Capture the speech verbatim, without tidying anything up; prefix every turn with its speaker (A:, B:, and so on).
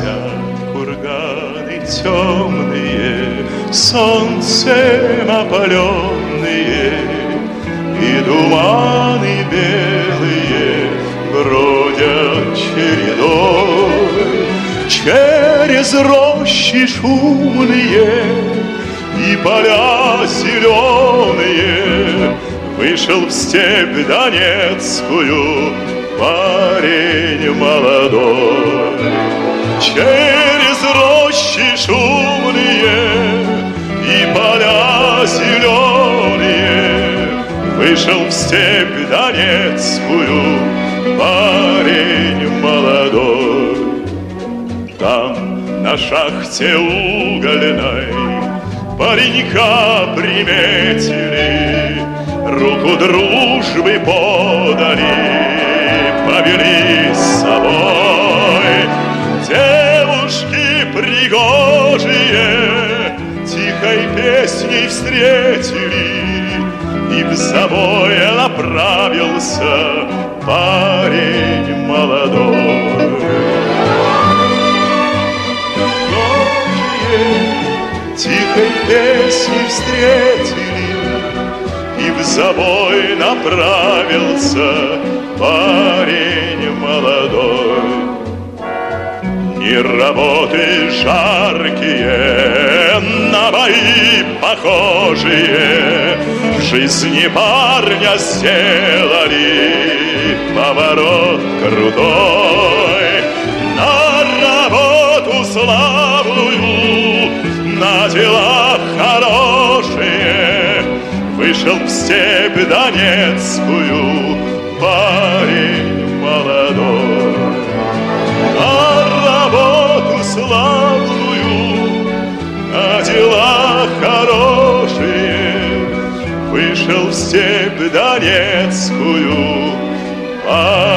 A: Висят курганы темные, солнцем опаленные, и туманы белые бродят чередой через рощи шумные и поля зеленые. Вышел в степь донецкую парень молодой. Через рощи шумные и поля зеленые вышел в степь донецкую парень молодой. Там на шахте угольной паренька приметили, руку дружбы подали, повели с собой. Девушки пригожие тихой песней встретили, и в забой направился парень молодой. Тихой песней встретили, и в забой направился парень молодой. Ни работы жаркие, на бои похожие в жизни парня сделали поворот крутой. На работу славную, на дела хорошие вышел в степь донецкую парень молодой. На работу славную, на дела хорошие вышел в степь донецкую парень